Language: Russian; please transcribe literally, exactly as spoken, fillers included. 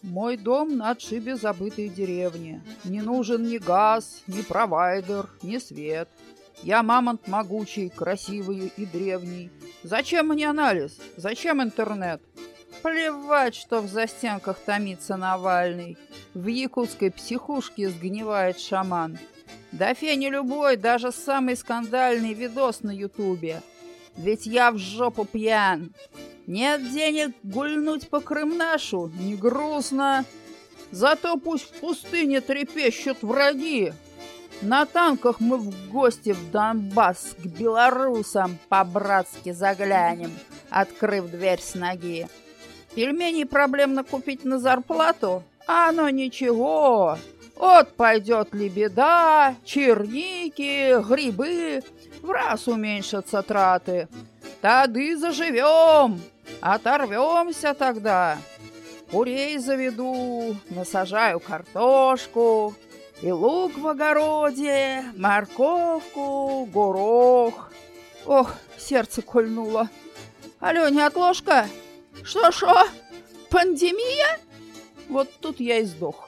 Мой дом на отшибе забытой деревни. Не нужен ни газ, ни провайдер, ни свет. Я мамонт могучий, красивый и древний. Зачем мне анализ? Зачем интернет? Плевать, что в застенках томится Навальный. В якутской психушке сгнивает шаман. Да фени любой, даже самый скандальный видос на ютубе. Ведь я в жопу пьян. Нет денег гульнуть по Крымнашу, не грустно. Зато пусть в пустыне трепещут враги. На танках мы в гости в Донбасс к белорусам по-братски заглянем, открыв дверь с ноги. Пельменей проблемно купить на зарплату? А ну ничего. Вот пойдет лебеда, черники, грибы. В раз уменьшатся траты. Тады заживем, оторвемся тогда. Курей заведу, насажаю картошку. И лук в огороде, морковку, горох. Ох, сердце кольнуло. Алло, не отложка? Что-что? Пандемия? Вот тут я и сдох.